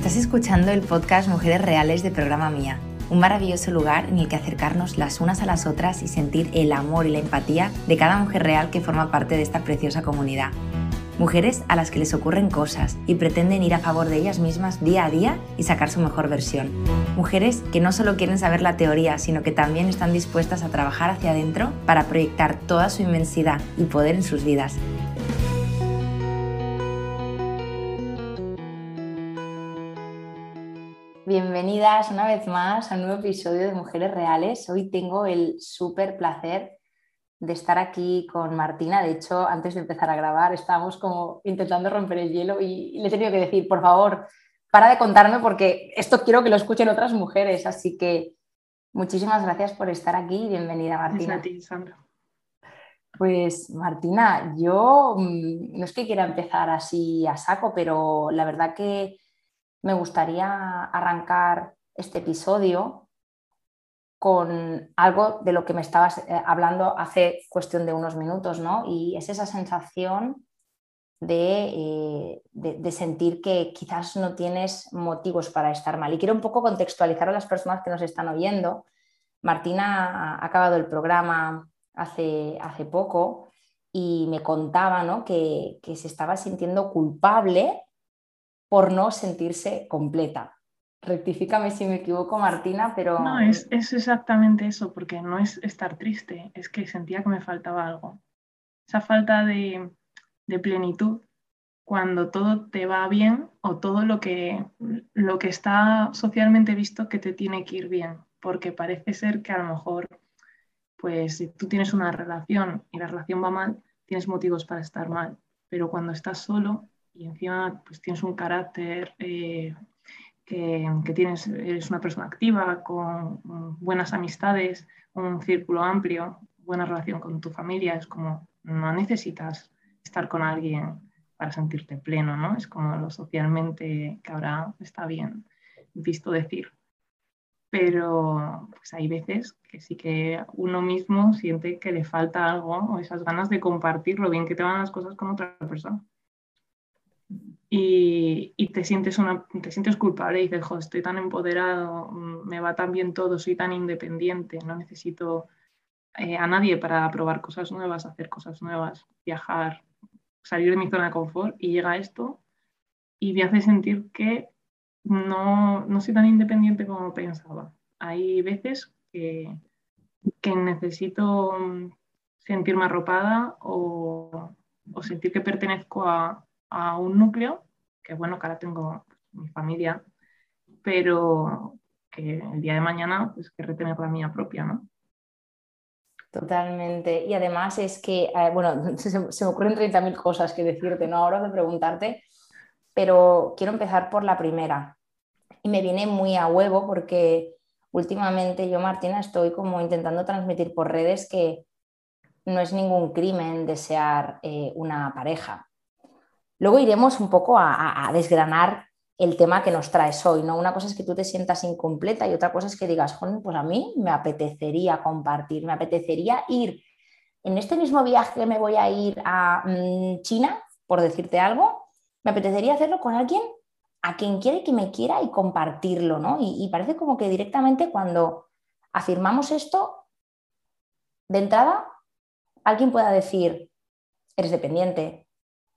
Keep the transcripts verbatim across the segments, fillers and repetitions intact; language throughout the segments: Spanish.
Estás escuchando el podcast Mujeres Reales de Programa Mía, un maravilloso lugar en el que acercarnos las unas a las otras y sentir el amor y la empatía de cada mujer real que forma parte de esta preciosa comunidad. Mujeres a las que les ocurren cosas y pretenden ir a favor de ellas mismas día a día y sacar su mejor versión. Mujeres que no solo quieren saber la teoría, sino que también están dispuestas a trabajar hacia adentro para proyectar toda su inmensidad y poder en sus vidas. Bienvenidas una vez más a un nuevo episodio de Mujeres Reales. Hoy tengo el súper placer de estar aquí con Martina. De hecho, antes de empezar a grabar estábamos como intentando romper el hielo y le he tenido que decir, por favor, para de contarme porque esto quiero que lo escuchen otras mujeres. Así que muchísimas gracias por estar aquí y bienvenida, Martina. Gracias a ti, Sandra. Pues Martina, yo mmm, no es que quiera empezar así a saco, pero la verdad que me gustaría arrancar este episodio con algo de lo que me estabas eh, hablando hace cuestión de unos minutos, ¿no? Y es esa sensación de, eh, de, de sentir que quizás no tienes motivos para estar mal. Y quiero un poco contextualizar a las personas que nos están oyendo. Martina ha acabado el programa hace, hace poco y me contaba, ¿no?, que, que se estaba sintiendo culpable por no sentirse completa. Rectifícame si me equivoco, Martina, pero... No, es, es exactamente eso, porque no es estar triste, es que sentía que me faltaba algo. Esa falta de, de plenitud, cuando todo te va bien o todo lo que, lo que está socialmente visto que te tiene que ir bien, porque parece ser que a lo mejor, pues si tú tienes una relación y la relación va mal, tienes motivos para estar mal, pero cuando estás solo y encima pues tienes un carácter... Eh, Que, que tienes, eres una persona activa, con buenas amistades, un círculo amplio, buena relación con tu familia, es como no necesitas estar con alguien para sentirte pleno, ¿no? Es como lo socialmente que ahora está bien visto decir. Pero pues hay veces que sí que uno mismo siente que le falta algo o esas ganas de compartir lo bien que te van las cosas con otra persona. Y, y te, sientes una, te sientes culpable y dices, jo, estoy tan empoderado, me va tan bien todo, soy tan independiente, no necesito eh, a nadie para probar cosas nuevas, hacer cosas nuevas, viajar, salir de mi zona de confort, y llega esto y me hace sentir que no, no soy tan independiente como pensaba. Hay veces que, que necesito sentirme arropada o, o sentir que pertenezco a, a un núcleo, que bueno, que ahora tengo mi familia, pero que el día de mañana pues querré tener la mía propia, ¿no? Totalmente. Y además es que, eh, bueno, se, se me ocurren treinta mil cosas que decirte, ¿no? Ahora de preguntarte, pero quiero empezar por la primera. Y me viene muy a huevo porque últimamente yo, Martina, estoy como intentando transmitir por redes que no es ningún crimen desear eh, una pareja. Luego iremos un poco a, a, a desgranar el tema que nos traes hoy, ¿no? Una cosa es que tú te sientas incompleta y otra cosa es que digas, pues a mí me apetecería compartir, me apetecería ir en este mismo viaje que me voy a ir a mmm, China, por decirte algo, me apetecería hacerlo con alguien a quien quiere que me quiera y compartirlo, ¿no? Y, y parece como que directamente cuando afirmamos esto, de entrada, alguien pueda decir, eres dependiente,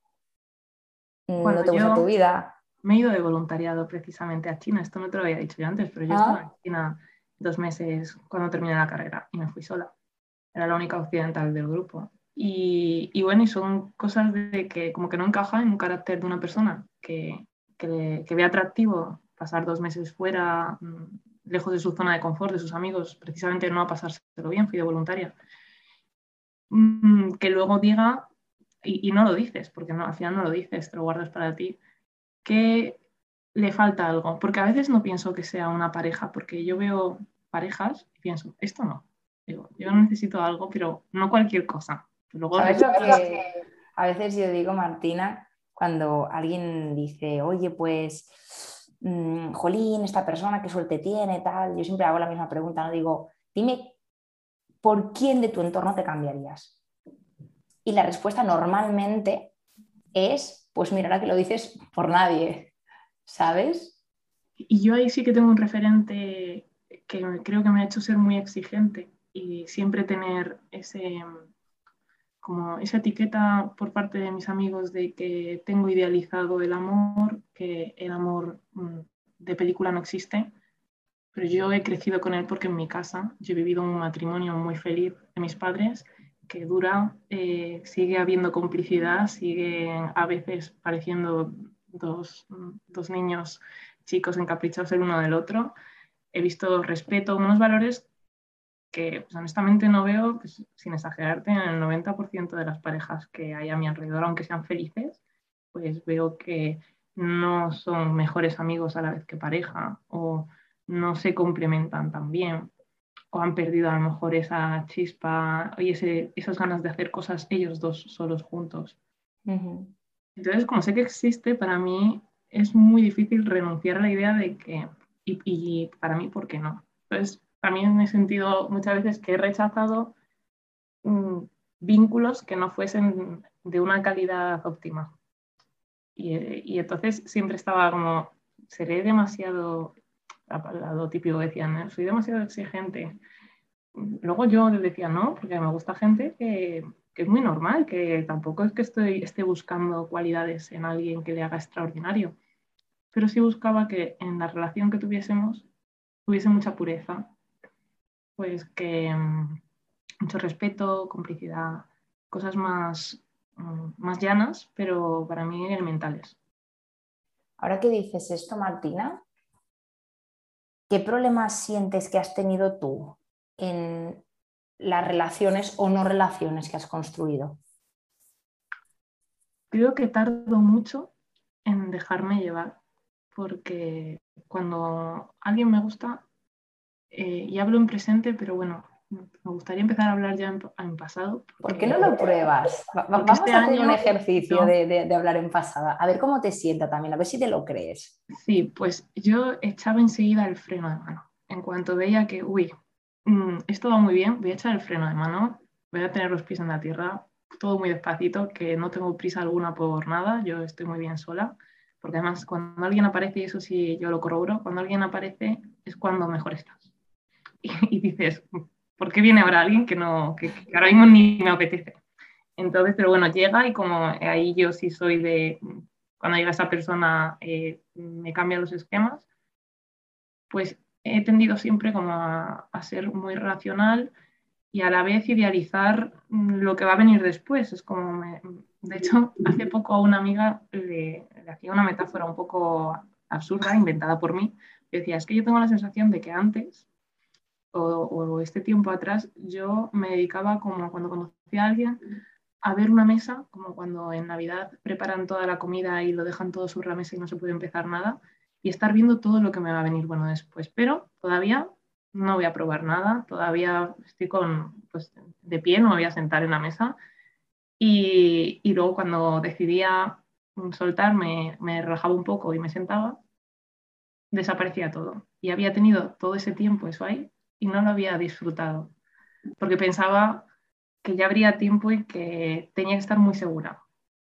no Bueno, te gusta tu yo vida. me he ido de voluntariado precisamente a China, esto no te lo había dicho yo antes, pero yo estaba en Ah, China dos meses cuando terminé la carrera y me fui sola. Era la única occidental del grupo. Y, y bueno, y son cosas de que como que no encaja en un carácter de una persona que, que, le, que ve atractivo pasar dos meses fuera, mmm, lejos de su zona de confort, de sus amigos, precisamente no a pasárselo bien, fui de voluntaria. Mmm, que luego diga, y, y no lo dices, porque no, al final no lo dices, te lo guardas para ti, que le falta algo. Porque a veces no pienso que sea una pareja, porque yo veo parejas y pienso, esto no. Digo, yo necesito algo, pero no cualquier cosa. Luego ¿sabes lo resulta... que a veces yo digo, Martina, cuando alguien dice, oye, pues, mmm, jolín, esta persona qué suerte tiene, tal? Yo siempre hago la misma pregunta, ¿no? Digo, dime, ¿por quién de tu entorno te cambiarías? Y la respuesta normalmente es, pues mira, ahora que lo dices, por nadie, ¿sabes? Y yo ahí sí que tengo un referente que creo que me ha hecho ser muy exigente y siempre tener ese, como esa etiqueta por parte de mis amigos de que tengo idealizado el amor, que el amor mm, de película no existe, pero yo he crecido con él porque en mi casa yo he vivido un matrimonio muy feliz de mis padres que dura, eh, sigue habiendo complicidad, siguen a veces pareciendo dos, dos niños chicos encaprichados el uno del otro. He visto respeto, unos valores que pues, honestamente no veo, pues, sin exagerarte, en el noventa por ciento de las parejas que hay a mi alrededor, aunque sean felices, pues veo que no son mejores amigos a la vez que pareja o no se complementan tan bien o han perdido a lo mejor esa chispa y ese, esas ganas de hacer cosas ellos dos solos juntos. Ujú. Entonces, como sé que existe, para mí es muy difícil renunciar a la idea de que, y, y para mí, ¿por qué no? Entonces, también he sentido muchas veces que he rechazado mm, vínculos que no fuesen de una calidad óptima. Y, y entonces siempre estaba como, seré demasiado, lo típico que decían, ¿eh? Soy demasiado exigente. Luego yo les decía, no, porque me gusta gente que, que es muy normal, que tampoco es que estoy, esté buscando cualidades en alguien que le haga extraordinario, pero sí buscaba que en la relación que tuviésemos tuviese mucha pureza, pues que mm, mucho respeto, complicidad, cosas más, mm, más llanas, pero para mí elementales. Ahora que dices esto, Martina, ¿qué problemas sientes que has tenido tú en las relaciones o no relaciones que has construido? Creo que tardo mucho en dejarme llevar, porque cuando alguien me gusta, eh, y hablo en presente, pero bueno, me gustaría empezar a hablar ya en, en pasado, ¿Por qué porque, no lo pruebas? Va- va- porque vamos este a hacer un año, ejercicio yo, de, de- de hablar en pasada, a ver cómo te sienta también, a ver si te lo crees. sí, pues yo echaba enseguida el freno de mano. En cuanto veía que, uy, mm, esto va muy bien, voy a echar el freno de mano, voy a tener los pies en la tierra, todo muy despacito, que no tengo prisa alguna por nada, yo estoy muy bien sola, porque además cuando alguien aparece, y eso sí yo lo corroboro, cuando alguien aparece es cuando mejor estás. Y, y dices, ¿por qué viene ahora alguien que, no, que, que ahora mismo ni me apetece? Entonces, pero bueno, llega y como ahí yo sí soy de, cuando llega esa persona eh, me cambia los esquemas, pues he tendido siempre como a, a ser muy racional y a la vez idealizar mm, lo que va a venir después. Es como, me, de hecho, hace poco a una amiga le, le hacía una metáfora un poco absurda, inventada por mí. Decía, es que yo tengo la sensación de que antes o, o este tiempo atrás yo me dedicaba como cuando conocía a alguien a ver una mesa, como cuando en Navidad preparan toda la comida y lo dejan todo sobre la mesa y no se puede empezar nada, y estar viendo todo lo que me va a venir bueno después. Pero todavía no voy a probar nada, todavía estoy con, pues, de pie, no me voy a sentar en la mesa. Y, y luego cuando decidía soltarme, me relajaba un poco y me sentaba, desaparecía todo. Y había tenido todo ese tiempo eso ahí y no lo había disfrutado, porque pensaba que ya habría tiempo y que tenía que estar muy segura.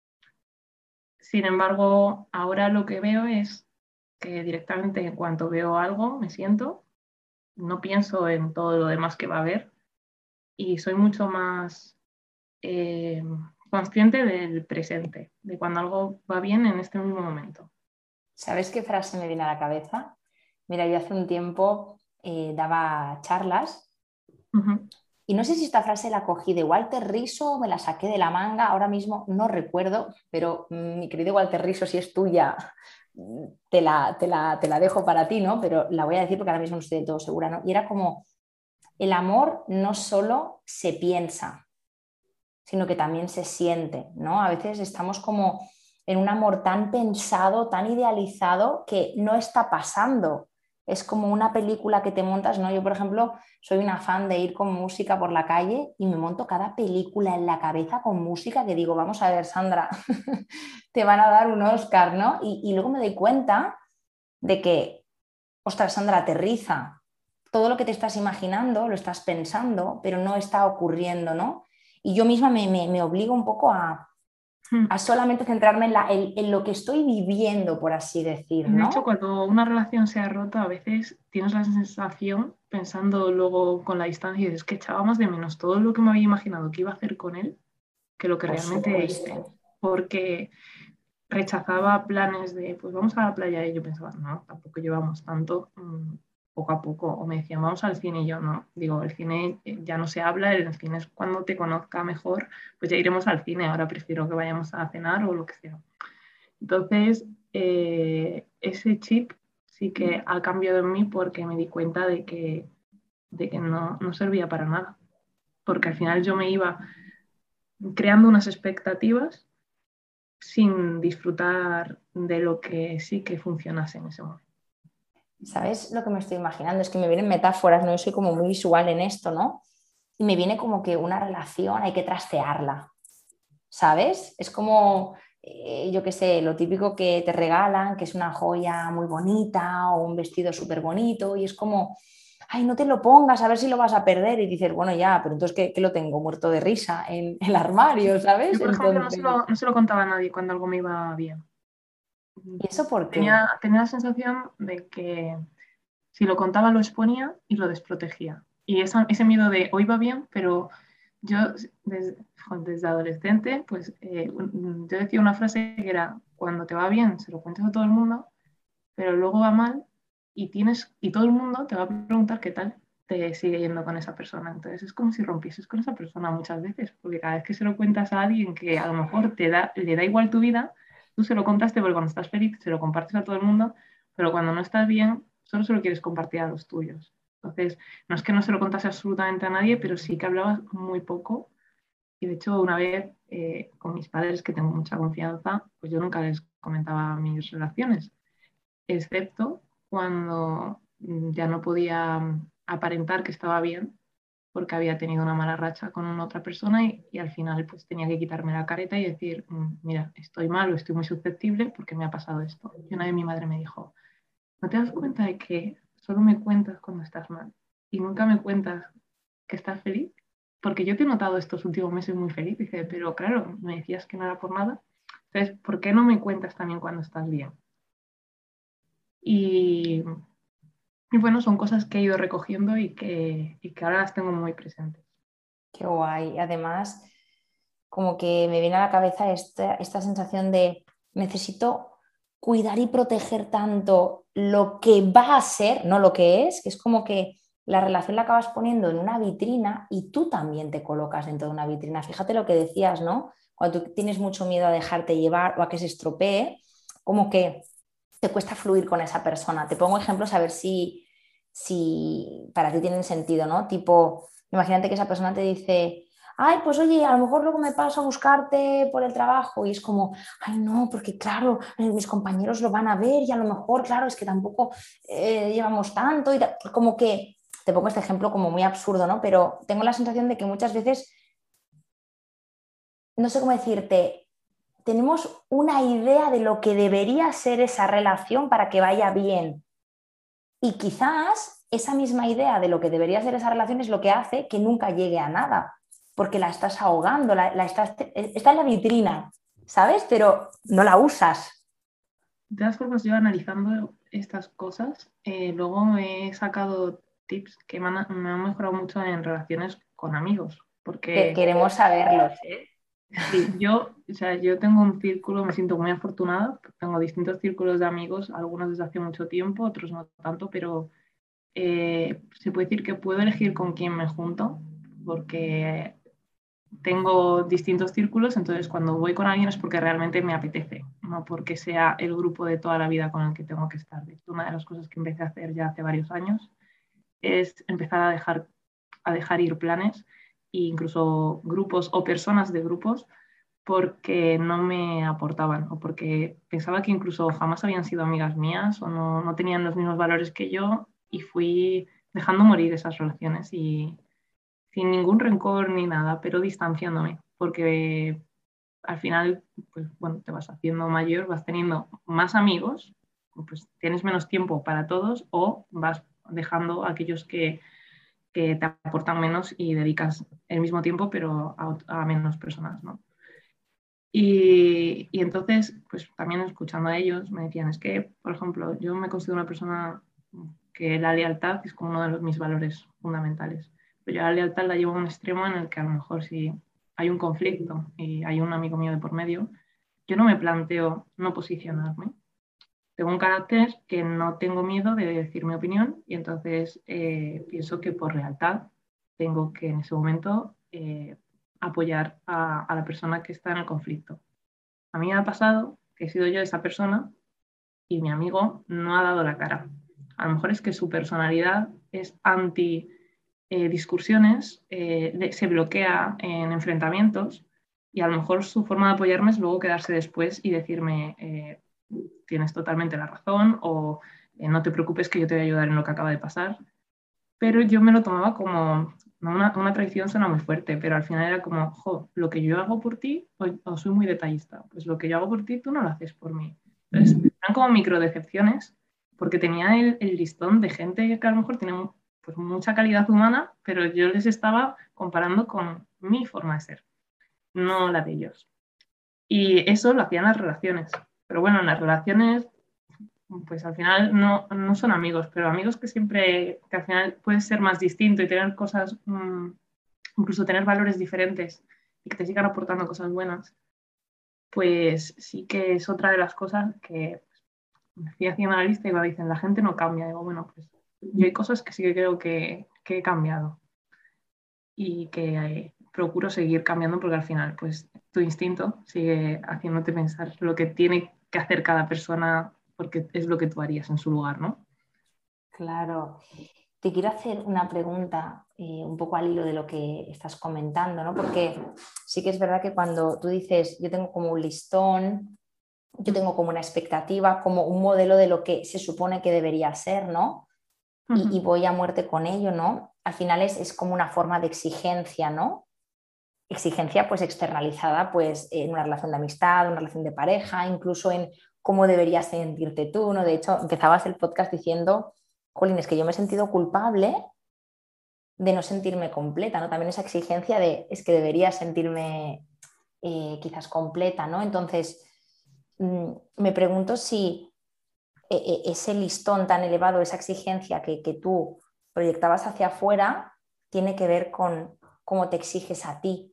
Sin embargo, ahora lo que veo es que directamente en cuanto veo algo, me siento, no pienso en todo lo demás que va a haber y soy mucho más eh, consciente del presente, de cuando algo va bien en este mismo momento. ¿Sabes qué frase me viene a la cabeza? Mira, yo hace un tiempo eh, daba charlas Uh -huh. y no sé si esta frase la cogí de Walter Riso o me la saqué de la manga, ahora mismo no recuerdo, pero mm, mi querido Walter Riso, si es tuya, mm, te la, te la, te la dejo para ti, ¿no? Pero la voy a decir porque ahora mismo no estoy de todo segura, ¿no? Y era como, el amor no solo se piensa, sino que también se siente, ¿no? A veces estamos como en un amor tan pensado, tan idealizado, que no está pasando. Es como una película que te montas, ¿no? Yo, por ejemplo, soy una fan de ir con música por la calle y me monto cada película en la cabeza con música que digo, vamos a ver, Sandra, te van a dar un Oscar, ¿no? Y, y luego me doy cuenta de que, ostras, Sandra, aterriza. Todo lo que te estás imaginando lo estás pensando, pero no está ocurriendo, ¿no? Y yo misma me, me, me obligo un poco a, Mm. a solamente centrarme en, la, en, en lo que estoy viviendo, por así decir, Y de hecho, ¿no? cuando una relación se ha roto, a veces tienes la sensación, pensando luego con la distancia, es que echaba más de menos todo lo que me había imaginado que iba a hacer con él que lo que Por realmente hice. supuesto. Porque rechazaba planes de, pues vamos a la playa, y yo pensaba, no, tampoco llevamos tanto, mmm, poco a poco. O me decían, vamos al cine, y yo no. Digo, el cine ya no se habla, el cine es cuando te conozca mejor, pues ya iremos al cine, ahora prefiero que vayamos a cenar o lo que sea. Entonces, eh, ese chip sí que ha cambiado en mí porque me di cuenta de que, de que no, no servía para nada. Porque al final yo me iba creando unas expectativas sin disfrutar de lo que sí que funcionase en ese momento. ¿Sabes lo que me estoy imaginando? Es que me vienen metáforas, ¿no? Yo soy como muy visual en esto, ¿no? Y me viene como que una relación hay que trastearla, ¿sabes? Es como, eh, yo qué sé, lo típico que te regalan, que es una joya muy bonita o un vestido súper bonito y es como, ay, no te lo pongas, a ver si lo vas a perder. Y dices, bueno, ya, pero entonces, ¿qué, qué lo tengo? Muerto de risa en el armario, ¿sabes? Yo, por ejemplo, no se Entonces, lo, no se lo contaba a nadie cuando algo me iba bien. ¿y eso por qué? Tenía, tenía la sensación de que si lo contaba lo exponía y lo desprotegía. Y esa, ese miedo de hoy va bien, pero yo desde, desde adolescente, pues eh, yo decía una frase que era, cuando te va bien se lo cuentas a todo el mundo, pero luego va mal y, tienes, y todo el mundo te va a preguntar qué tal te sigue yendo con esa persona. Entonces es como si rompieses con esa persona muchas veces, porque cada vez que se lo cuentas a alguien que a lo mejor te da, le da igual tu vida, tú se lo contaste porque cuando estás feliz se lo compartes a todo el mundo, pero cuando no estás bien, solo se lo quieres compartir a los tuyos. Entonces, no es que no se lo contase absolutamente a nadie, pero sí que hablabas muy poco. Y de hecho, una vez eh, con mis padres, que tengo mucha confianza, pues yo nunca les comentaba mis relaciones, excepto cuando mm, ya no podía mm, aparentar que estaba bien porque había tenido una mala racha con una otra persona y, y al final pues tenía que quitarme la careta y decir, "Mm, mira, estoy mal o estoy muy susceptible porque me ha pasado esto". Y una vez mi madre me dijo, ¿no te das cuenta de que solo me cuentas cuando estás mal y nunca me cuentas que estás feliz? Porque yo te he notado estos últimos meses muy feliz. Dice, pero claro, me decías que no era por nada. Entonces, ¿por qué no me cuentas también cuando estás bien? Y Y bueno, son cosas que he ido recogiendo y que, y que ahora las tengo muy presentes. Qué guay. Además, como que me viene a la cabeza esta, esta sensación de necesito cuidar y proteger tanto lo que va a ser, no lo que es, que es como que la relación la acabas poniendo en una vitrina y tú también te colocas dentro de una vitrina. Fíjate lo que decías, ¿no? Cuando tú tienes mucho miedo a dejarte llevar o a que se estropee, como que te cuesta fluir con esa persona. Te pongo ejemplos a ver si, si para ti tienen sentido, ¿no? Tipo, imagínate que esa persona te dice, ay, pues oye, a lo mejor luego me paso a buscarte por el trabajo y es como, ay, no, porque claro, eh, mis compañeros lo van a ver y a lo mejor, claro, es que tampoco eh, llevamos tanto y ta-". Como que, te pongo este ejemplo como muy absurdo, ¿no? Pero tengo la sensación de que muchas veces, no sé cómo decirte, tenemos una idea de lo que debería ser esa relación para que vaya bien. Y quizás esa misma idea de lo que debería ser esa relación es lo que hace que nunca llegue a nada, porque la estás ahogando, la, la estás, está en la vitrina, ¿sabes? Pero no la usas. De todas formas, yo analizando estas cosas, eh, luego me he sacado tips que me han, me han mejorado mucho en relaciones con amigos, Que porque queremos saberlos, ¿eh? sí, yo, o sea, yo tengo un círculo, me siento muy afortunada, tengo distintos círculos de amigos, algunos desde hace mucho tiempo, otros no tanto, pero eh, se puede decir que puedo elegir con quién me junto, porque tengo distintos círculos, entonces cuando voy con alguien es porque realmente me apetece, no porque sea el grupo de toda la vida con el que tengo que estar. De hecho, una de las cosas que empecé a hacer ya hace varios años es empezar a dejar, a dejar ir planes e incluso grupos o personas de grupos porque no me aportaban o porque pensaba que incluso jamás habían sido amigas mías o no, no tenían los mismos valores que yo y fui dejando morir esas relaciones y sin ningún rencor ni nada, pero distanciándome, porque al final, pues bueno, te vas haciendo mayor, vas teniendo más amigos, pues tienes menos tiempo para todos o vas dejando a aquellos que, que te aportan menos y dedicas el mismo tiempo, pero a, a menos personas, ¿no? Y, y entonces, pues también escuchando a ellos, me decían, es que, por ejemplo, yo me considero una persona que la lealtad es como uno de los, mis valores fundamentales. Pero yo la lealtad la llevo a un extremo en el que a lo mejor si hay un conflicto y hay un amigo mío de por medio, yo no me planteo no posicionarme. Tengo un carácter que no tengo miedo de decir mi opinión y entonces eh, pienso que por lealtad tengo que en ese momento eh, apoyar a, a la persona que está en el conflicto. A mí me ha pasado que he sido yo esa persona y mi amigo no ha dado la cara. A lo mejor es que su personalidad es anti eh, discusiones, eh, se bloquea en enfrentamientos y a lo mejor su forma de apoyarme es luego quedarse después y decirme eh, tienes totalmente la razón o eh, no te preocupes que yo te voy a ayudar en lo que acaba de pasar. Pero yo me lo tomaba como, una, una traición suena muy fuerte, pero al final era como, jo, lo que yo hago por ti, o, o soy muy detallista, pues lo que yo hago por ti tú no lo haces por mí. Entonces, eran como micro decepciones, porque tenía el, el listón de gente que a lo mejor tiene pues, mucha calidad humana, pero yo les estaba comparando con mi forma de ser, no la de ellos. Y eso lo hacían las relaciones. Pero bueno, en las relaciones pues al final no, no son amigos, pero amigos que siempre, que al final puedes ser más distinto y tener cosas, mmm, incluso tener valores diferentes y que te sigan aportando cosas buenas, pues sí que es otra de las cosas que me fui haciendo la lista y me dicen, la gente no cambia. Digo, bueno, pues yo hay cosas que sí que creo que, que he cambiado y que eh, procuro seguir cambiando porque al final, pues tu instinto sigue haciéndote pensar lo que tiene que hacer cada persona porque es lo que tú harías en su lugar, ¿no? Claro. Te quiero hacer una pregunta eh, un poco al hilo de lo que estás comentando, ¿no? Porque sí que es verdad que cuando tú dices, yo tengo como un listón, yo tengo como una expectativa, como un modelo de lo que se supone que debería ser, ¿no? Y, y voy a muerte con ello, ¿no? Al final es, es como una forma de exigencia, ¿no? Exigencia pues externalizada pues en una relación de amistad, una relación de pareja, incluso en cómo deberías sentirte tú, ¿no? De hecho, empezabas el podcast diciendo, jolín, es que yo me he sentido culpable de no sentirme completa, ¿no? También esa exigencia de, es que debería sentirme eh, quizás completa, ¿no? Entonces, mmm, me pregunto si eh, ese listón tan elevado, esa exigencia que, que tú proyectabas hacia afuera, tiene que ver con cómo te exiges a ti.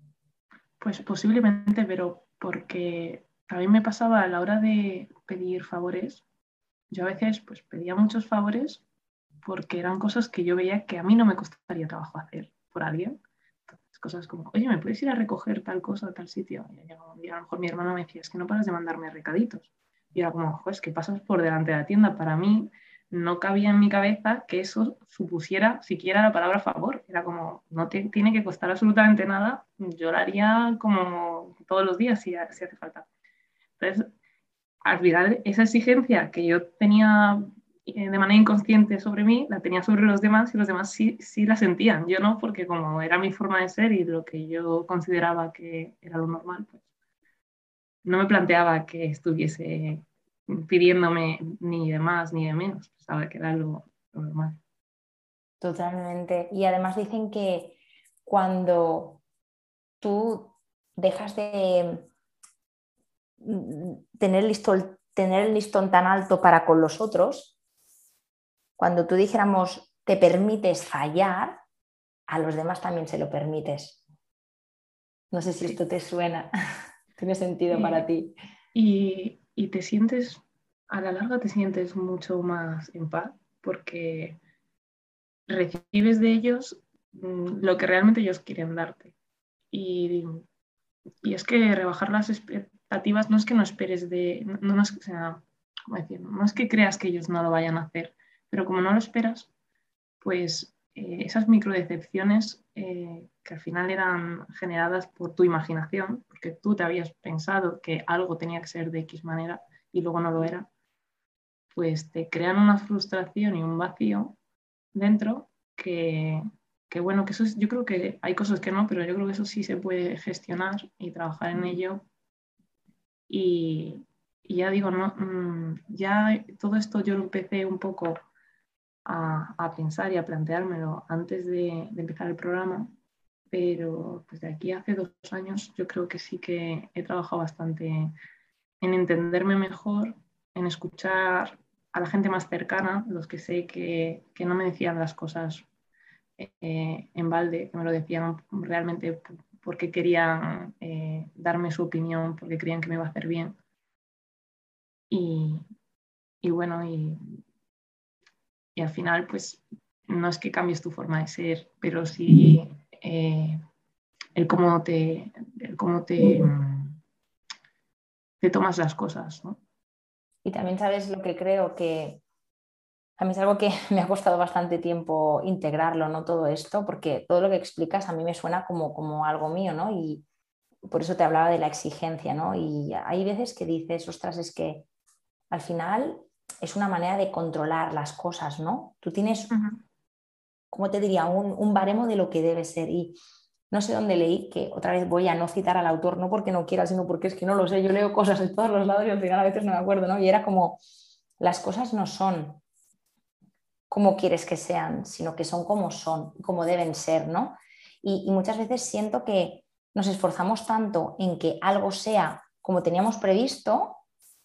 Pues posiblemente, pero porque también me pasaba a la hora de pedir favores. Yo a veces pues pedía muchos favores porque eran cosas que yo veía que a mí no me costaría trabajo hacer por alguien. Entonces, cosas como, oye, ¿me puedes ir a recoger tal cosa a tal sitio? Y a lo mejor mi hermano me decía, es que no paras de mandarme recaditos. Y era como, joder, es que pasas por delante de la tienda. Para mí no cabía en mi cabeza que eso supusiera siquiera la palabra favor. Era como, no te tiene que costar absolutamente nada. Yo lo haría como todos los días si, si hace falta. Entonces, al final, esa exigencia que yo tenía de manera inconsciente sobre mí, la tenía sobre los demás y los demás sí, sí la sentían. Yo no, porque como era mi forma de ser y lo que yo consideraba que era lo normal, pues no me planteaba que estuviese pidiéndome ni de más ni de menos. Pensaba que era lo, lo normal. Totalmente. Y además dicen que cuando tú dejas de tener, listo, tener el listón tan alto para con los otros, cuando tú dijéramos te permites fallar, a los demás también se lo permites. No sé si Sí. esto te suena, tiene sentido para Y, ti. y, y te sientes, a la larga te sientes mucho más en paz porque recibes de ellos mmm, lo que realmente ellos quieren darte. Y, y, es que rebajar las expectativas no es que no esperes de, no, no, es, o sea, ¿cómo decir? No es que creas que ellos no lo vayan a hacer, pero como no lo esperas, pues eh, esas microdecepciones eh, que al final eran generadas por tu imaginación, porque tú te habías pensado que algo tenía que ser de X manera y luego no lo era, pues te crean una frustración y un vacío dentro que, que bueno, que eso es, yo creo que hay cosas que no, pero yo creo que eso sí se puede gestionar y trabajar en ello. Y, y ya digo, no, mmm, ya todo esto yo lo empecé un poco a, a pensar y a planteármelo antes de, de empezar el programa, pero desde aquí hace dos años yo creo que sí que he trabajado bastante en entenderme mejor, en escuchar a la gente más cercana, los que sé que, que no me decían las cosas eh, en balde, que me lo decían realmente porque querían eh, darme su opinión, porque creían que me iba a hacer bien. Y, y bueno, y, y al final, pues no es que cambies tu forma de ser, pero sí eh, el cómo te, el cómo te, te tomas las cosas, ¿no? Y también sabes lo que creo que a mí es algo que me ha costado bastante tiempo integrarlo, ¿no? Todo esto, porque todo lo que explicas a mí me suena como, como algo mío, ¿no? Y por eso te hablaba de la exigencia, ¿no? Y hay veces que dices, ostras, es que al final es una manera de controlar las cosas, ¿no? Tú tienes, Uh-huh. ¿cómo te diría? Un, un baremo de lo que debe ser. Y no sé dónde leí, que otra vez voy a no citar al autor, no porque no quiera, sino porque es que no lo sé. Yo leo cosas en todos los lados y al final a veces no me acuerdo, ¿no? Y era como, las cosas no son como quieres que sean, sino que son como son, como deben ser, ¿no? Y, y muchas veces siento que nos esforzamos tanto en que algo sea como teníamos previsto,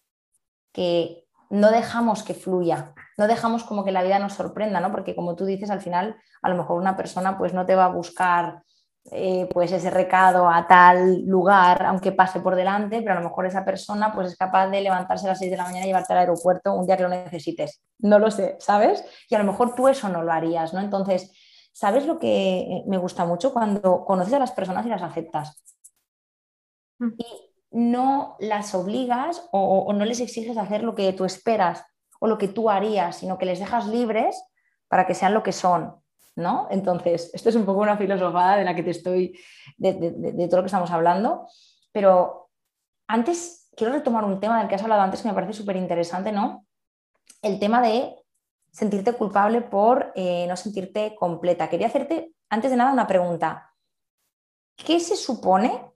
que no dejamos que fluya, no dejamos como que la vida nos sorprenda, ¿no? Porque como tú dices, al final a lo mejor una persona pues no te va a buscar eh, pues ese recado a tal lugar, aunque pase por delante, pero a lo mejor esa persona pues es capaz de levantarse a las seis de la mañana y llevarte al aeropuerto un día que lo necesites. No lo sé, ¿sabes? Y a lo mejor tú eso no lo harías, ¿no? Entonces, ¿sabes lo que me gusta mucho? Cuando conoces a las personas y las aceptas Uh-huh. y no las obligas o, o no les exiges hacer lo que tú esperas o lo que tú harías, sino que les dejas libres para que sean lo que son, ¿no? Entonces, esto es un poco una filosofada de la que te estoy, de, de, de, de todo lo que estamos hablando, pero antes quiero retomar un tema del que has hablado antes que me parece súper interesante, ¿no? El tema de sentirte culpable por eh, no sentirte completa. Quería hacerte, antes de nada, una pregunta. ¿Qué se supone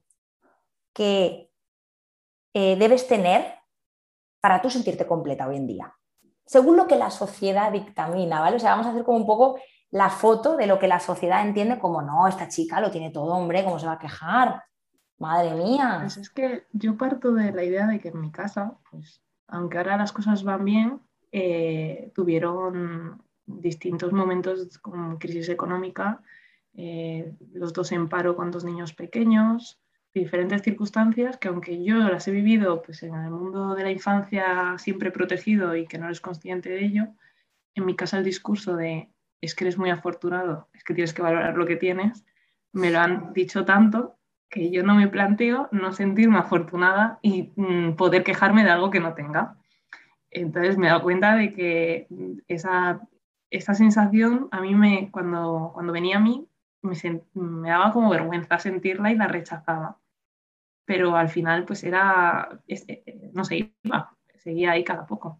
que eh, debes tener para tú sentirte completa hoy en día? Según lo que la sociedad dictamina, ¿vale? O sea, vamos a hacer como un poco la foto de lo que la sociedad entiende como, no, esta chica lo tiene todo, hombre, ¿cómo se va a quejar? Madre Pues mía. es que yo parto de la idea de que en mi casa, pues, aunque ahora las cosas van bien, eh, tuvieron distintos momentos con crisis económica, eh, los dos en paro con dos niños pequeños, diferentes circunstancias que aunque yo las he vivido pues, en el mundo de la infancia siempre protegido y que no eres consciente de ello, en mi casa el discurso de es que eres muy afortunado, es que tienes que valorar lo que tienes, me lo han dicho tanto que yo no me planteo no sentirme afortunada y mm, poder quejarme de algo que no tenga. Entonces me he dado cuenta de que esa, esa sensación a mí me, cuando, cuando venía a mí, me, sent, me daba como vergüenza sentirla y la rechazaba. Pero al final pues era, es, no se iba, seguía ahí cada poco.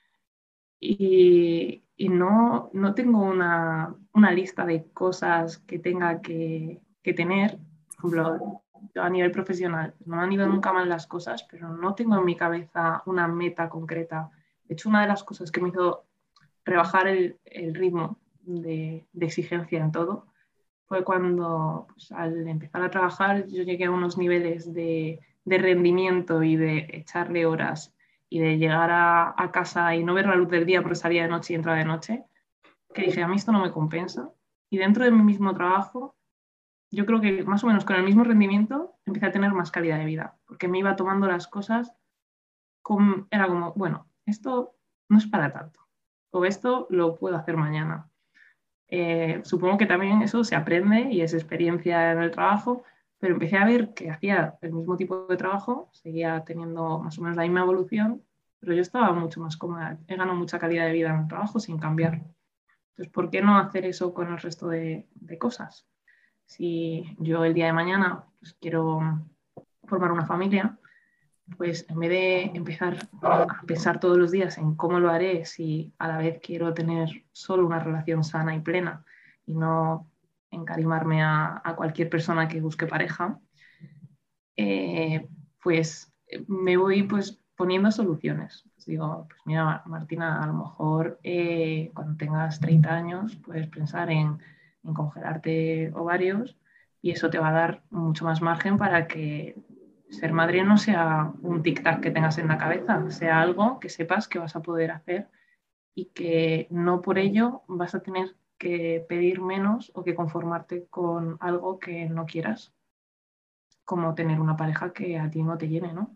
Y, y no, no tengo una, una, lista de cosas que tenga que, que tener. Por ejemplo, yo a nivel profesional no me han ido nunca mal las cosas, pero no tengo en mi cabeza una meta concreta. De hecho, una de las cosas que me hizo rebajar el, el ritmo de, de, exigencia en todo fue cuando pues, al empezar a trabajar yo llegué a unos niveles de, de rendimiento y de echarle horas y de llegar a, a casa y no ver la luz del día porque salía de noche y entraba de noche, que dije, a mí esto no me compensa. Y dentro de mi mismo trabajo, yo creo que más o menos con el mismo rendimiento empecé a tener más calidad de vida, porque me iba tomando las cosas, con, era como, bueno, esto no es para tanto, o esto lo puedo hacer mañana. Eh, supongo que también eso se aprende y es experiencia en el trabajo, pero empecé a ver que hacía el mismo tipo de trabajo, seguía teniendo más o menos la misma evolución, pero yo estaba mucho más cómoda, he ganado mucha calidad de vida en el trabajo sin cambiar. Entonces, ¿por qué no hacer eso con el resto de, de cosas? Si yo el día de mañana pues, quiero formar una familia, pues en vez de empezar a pensar todos los días en cómo lo haré, si a la vez quiero tener solo una relación sana y plena y no encarimarme a, a cualquier persona que busque pareja, eh, pues me voy pues poniendo soluciones. Pues digo, pues mira, Martina, a lo mejor eh, cuando tengas treinta años puedes pensar en, en congelarte ovarios, y eso te va a dar mucho más margen para que ser madre no sea un tic-tac que tengas en la cabeza, sea algo que sepas que vas a poder hacer y que no por ello vas a tener que pedir menos o que conformarte con algo que no quieras, como tener una pareja que a ti no te llene, ¿no?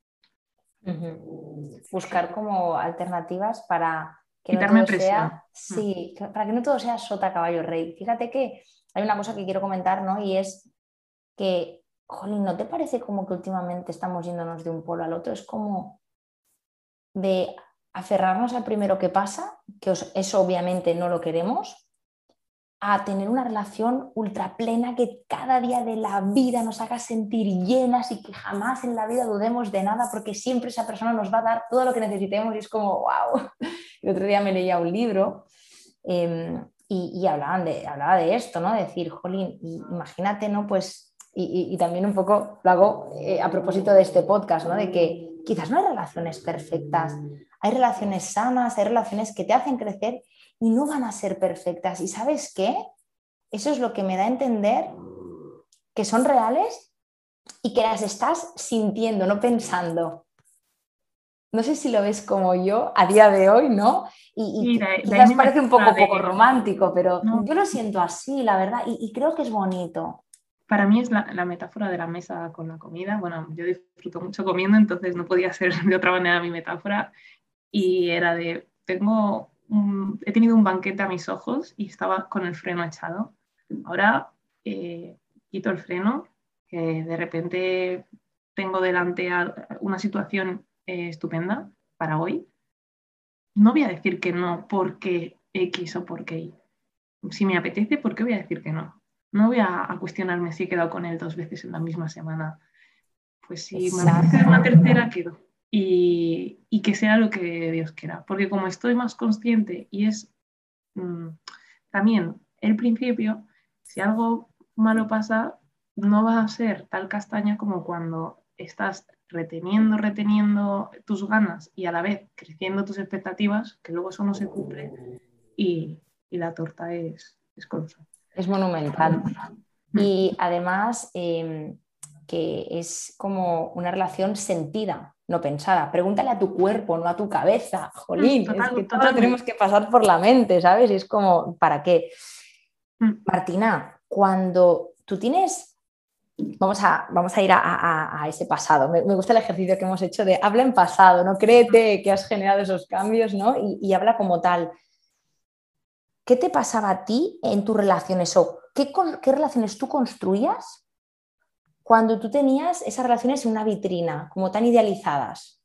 Uh-huh. Buscar como alternativas para que no Quitarme todo presión. sea, sí, para que no todo sea sota caballo rey. Fíjate que hay una cosa que quiero comentar, ¿no? Y es que, jolín, ¿no te parece como que últimamente estamos yéndonos de un polo al otro? Es como de aferrarnos al primero que pasa, que eso obviamente no lo queremos, a tener una relación ultra plena que cada día de la vida nos haga sentir llenas y que jamás en la vida dudemos de nada porque siempre esa persona nos va a dar todo lo que necesitemos y es como, wow. El otro día me leía un libro eh, y, y hablaban de, hablaba de esto, ¿no? De decir, jolín, imagínate, ¿no? Pues, y, y, y también un poco lo hago eh, a propósito de este podcast, ¿no? De que quizás no hay relaciones perfectas, hay relaciones sanas, hay relaciones que te hacen crecer y no van a ser perfectas. ¿Y sabes qué? Eso es lo que me da a entender que son reales y que las estás sintiendo, no pensando. No sé si lo ves como yo a día de hoy, ¿no? Y, Y y de, de ahí quizás mi parece un metáfora poco poco de... romántico, pero No, yo lo siento así, la verdad, y, y creo que es bonito. para mí es la, la metáfora de la mesa con la comida. Bueno, yo disfruto mucho comiendo, entonces no podía ser de otra manera mi metáfora. Y era de, tengo un, he tenido un banquete a mis ojos y estaba con el freno echado. Ahora eh, quito el freno, que de repente tengo delante una situación eh, estupenda para hoy. No voy a decir que no porque X o porque Y. Si me apetece, ¿por qué voy a decir que no? No voy a, a cuestionarme si he quedado con él dos veces en la misma semana. Pues si me apetece una Exacto. tercera, quedo. Y, y que sea lo que Dios quiera. Porque como estoy más consciente y es mmm, también el principio, si algo malo pasa, no va a ser tal castaña como cuando estás reteniendo, reteniendo tus ganas y a la vez creciendo tus expectativas, que luego eso no se cumple y, y la torta es, es colosa. Es monumental. Mm. Y además eh, que es como una relación sentida, no pensada. Pregúntale a tu cuerpo, no a tu cabeza. Mm, Jolín, es que total, todo lo tenemos totalmente. que pasar por la mente, ¿sabes? Y es como, ¿para qué? Mm. Martina, cuando tú tienes, vamos a, vamos a ir a, a, a ese pasado. Me, me, gusta el ejercicio que hemos hecho de habla en pasado, ¿no? Créete que has generado esos cambios, ¿no? Y, y habla como tal. ¿Qué te pasaba a ti en tus relaciones o qué, qué relaciones tú construías cuando tú tenías esas relaciones en una vitrina, como tan idealizadas?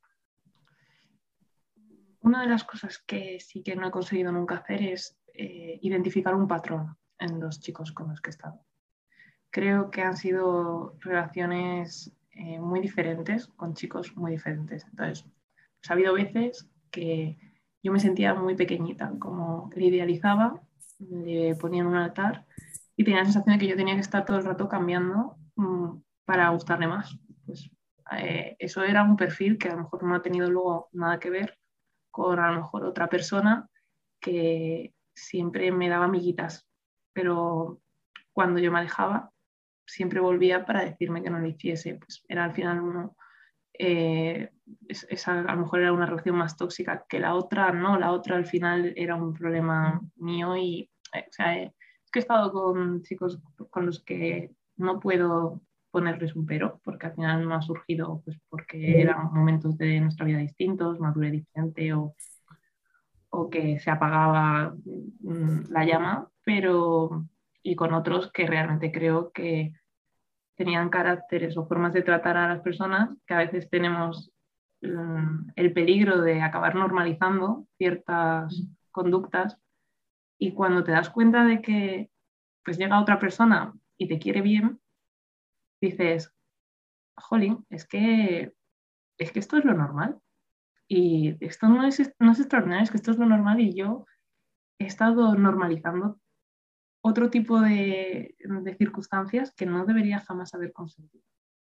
Una de las cosas que sí que no he conseguido nunca hacer es eh, identificar un patrón en los chicos con los que he estado. Creo que han sido relaciones eh, muy diferentes con chicos muy diferentes. Entonces, pues, ha habido veces que yo me sentía muy pequeñita, como le idealizaba, le ponía en un altar y tenía la sensación de que yo tenía que estar todo el rato cambiando mmm, para gustarle más. Pues, eh, eso era un perfil que a lo mejor no ha tenido luego nada que ver con a lo mejor otra persona que siempre me daba amiguitas, pero cuando yo me alejaba siempre volvía para decirme que no lo hiciese. Pues era al final uno, eh, esa a lo mejor era una relación más tóxica que la otra, no, la otra al final era un problema mío y eh, o sea, eh, es que he estado con chicos con los que no puedo ponerles un pero, porque al final no ha surgido pues porque eran momentos de nuestra vida distintos, madurez diferente o, o que se apagaba mmm, la llama, pero y con otros que realmente creo que tenían caracteres o formas de tratar a las personas que a veces tenemos um, el peligro de acabar normalizando ciertas conductas y cuando te das cuenta de que pues llega otra persona y te quiere bien, dices, jolín, es que, es que esto es lo normal y esto no es, no es extraordinario, es que esto es lo normal y yo he estado normalizando otro tipo de, de circunstancias que no debería jamás haber consentido.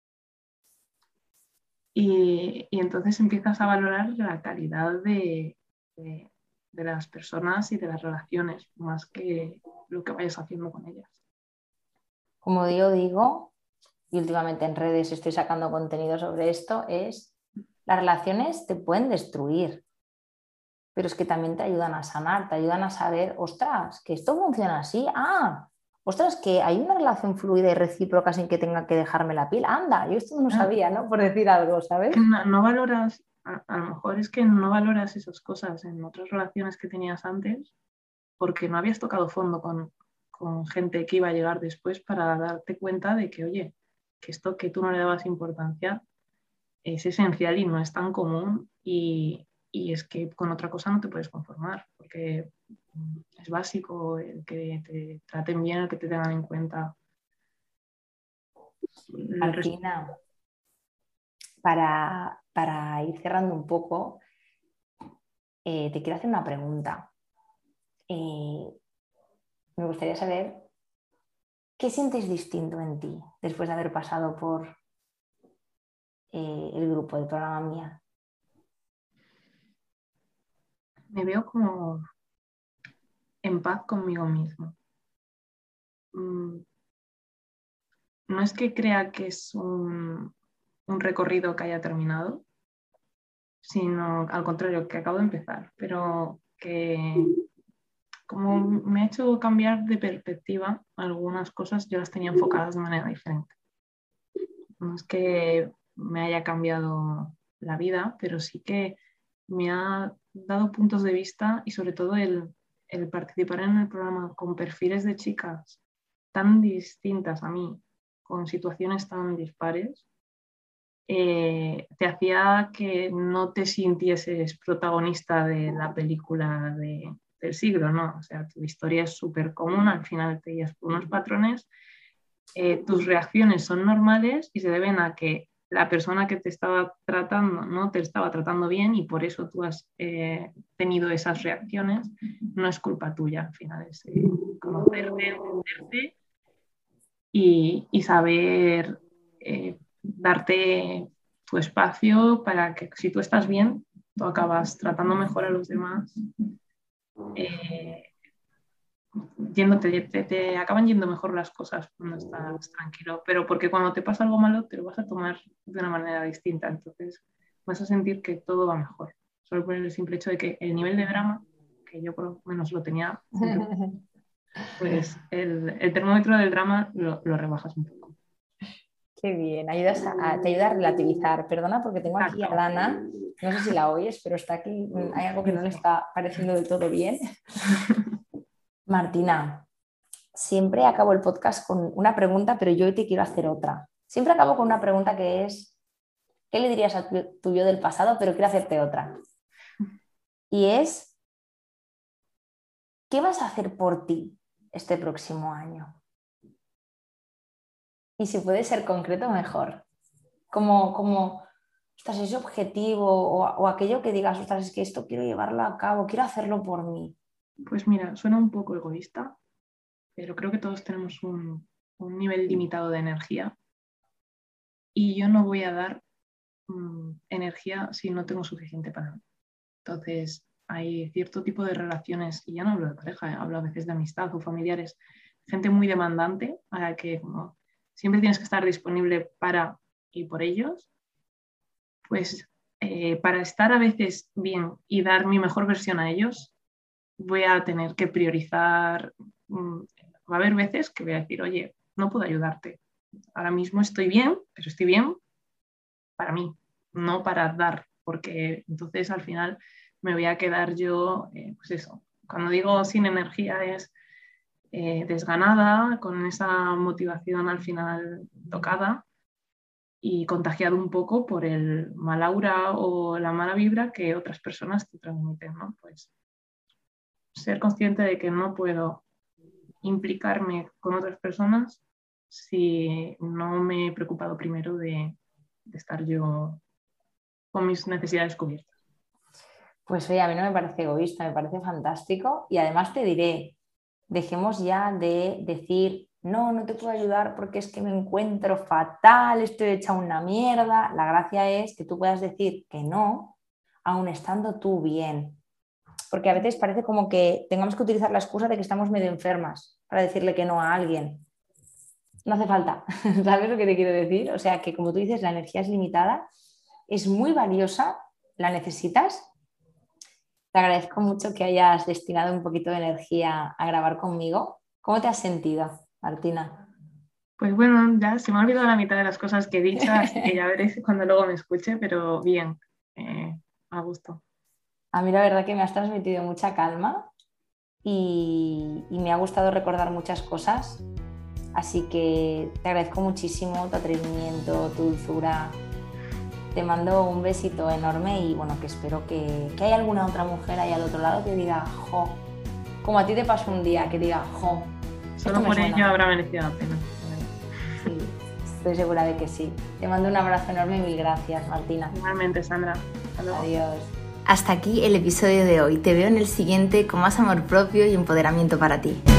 Y, y entonces empiezas a valorar la calidad de, de, de las personas y de las relaciones, más que lo que vayas haciendo con ellas. como yo digo, y últimamente en redes estoy sacando contenido sobre esto, es las relaciones te pueden destruir, pero es que también te ayudan a sanar, te ayudan a saber, ostras, que esto funciona así, ah, ostras, que hay una relación fluida y recíproca sin que tenga que dejarme la piel, anda, yo esto no Ah, sabía, ¿no? Por decir algo, ¿sabes? que no, no valoras, a, a lo mejor es que no valoras esas cosas en otras relaciones que tenías antes porque no habías tocado fondo con, con gente que iba a llegar después para darte cuenta de que, oye, que esto que tú no le dabas importancia es esencial y no es tan común y, y es que con otra cosa no te puedes conformar porque es básico el que te traten bien, el que te tengan en cuenta. El resto. Martina, para, para ir cerrando un poco, eh, te quiero hacer una pregunta. Eh, me gustaría saber qué sientes distinto en ti después de haber pasado por eh, el grupo del programa Mía. Me veo como en paz conmigo mismo. Mm, no es que crea que es un, un recorrido que haya terminado, sino al contrario, que acabo de empezar, pero que como me ha hecho cambiar de perspectiva, algunas cosas yo las tenía enfocadas de manera diferente. No es que me haya cambiado la vida, pero sí que me ha dado puntos de vista y sobre todo el, el participar en el programa con perfiles de chicas tan distintas a mí, con situaciones tan dispares, eh, te hacía que no te sintieses protagonista de la película de, del siglo, ¿no? O sea, tu historia es súper común, al final te guías por unos patrones, eh, tus reacciones son normales y se deben a que la persona que te estaba tratando no te estaba tratando bien y por eso tú has eh, tenido esas reacciones, no es culpa tuya, al final es eh, conocerte, entenderte y, y saber eh, darte tu espacio para que si tú estás bien, tú acabas tratando mejor a los demás, eh, yéndote, te, te acaban yendo mejor las cosas cuando estás tranquilo, pero porque cuando te pasa algo malo te lo vas a tomar de una manera distinta, entonces vas a sentir que todo va mejor, solo por el simple hecho de que el nivel de drama, que yo por lo menos lo tenía siempre, pues el, el termómetro del drama lo, lo rebajas un poco. Qué bien, ayudas a, a- te ayuda a relativizar. Perdona porque tengo aquí a Exacto. Dana, no sé si la oyes, pero está aquí, mm, hay algo que Sí, no le sí. está pareciendo del todo bien. Martina, siempre acabo el podcast con una pregunta, pero yo hoy te quiero hacer otra. Siempre acabo con una pregunta que es, ¿qué le dirías a tu, tu yo del pasado? Pero quiero hacerte otra. Y es, ¿qué vas a hacer por ti este próximo año? Y si puede ser concreto, mejor. Como, como ostras, ese objetivo o, o aquello que digas, ostras, es que esto quiero llevarlo a cabo, quiero hacerlo por mí. Pues mira, suena un poco egoísta, pero creo que todos tenemos un, un nivel limitado de energía y yo no voy a dar mm, energía si no tengo suficiente para mí. Entonces, hay cierto tipo de relaciones, y ya no hablo de pareja, eh, hablo a veces de amistad o familiares, gente muy demandante a la que como, siempre tienes que estar disponible para y por ellos, pues eh, para estar a veces bien y dar mi mejor versión a ellos, voy a tener que priorizar. mm, Va a haber veces que voy a decir, oye, no puedo ayudarte. Ahora mismo estoy bien, pero estoy bien para mí, no para dar, porque entonces al final me voy a quedar yo, eh, pues eso, cuando digo sin energía es eh, desganada, con esa motivación al final tocada y contagiado un poco por el mal aura o la mala vibra que otras personas te transmiten, ¿no? Pues ser consciente de que no puedo implicarme con otras personas si no me he preocupado primero de, de estar yo con mis necesidades cubiertas. Pues oye, a mí no me parece egoísta, me parece fantástico y además te diré, dejemos ya de decir, no, no te puedo ayudar porque es que me encuentro fatal, estoy hecha una mierda. La gracia es que tú puedas decir que no, aun estando tú bien. Porque a veces parece como que tengamos que utilizar la excusa de que estamos medio enfermas para decirle que no a alguien. no hace falta. ¿Sabes lo que te quiero decir? O sea, que como tú dices, la energía es limitada, es muy valiosa, la necesitas. Te agradezco mucho que hayas destinado un poquito de energía a grabar conmigo. ¿Cómo te has sentido, Martina? Pues bueno, ya se me ha olvidado la mitad de las cosas que he dicho, así que ya veréis cuando luego me escuche, pero bien, eh, a gusto. A mí la verdad que me has transmitido mucha calma y, y me ha gustado recordar muchas cosas, así que te agradezco muchísimo tu atrevimiento, tu dulzura. Te mando un besito enorme y bueno, que espero que, que haya alguna otra mujer ahí al otro lado que diga, jo, como a ti te pasó un día, que diga, jo, solo por ello habrá merecido la pena. Sí, estoy segura de que sí. Te mando un abrazo enorme y mil gracias, Martina. Igualmente, Sandra. Hasta luego. Adiós. Hasta aquí el episodio de hoy. Te veo en el siguiente con más amor propio y empoderamiento para ti.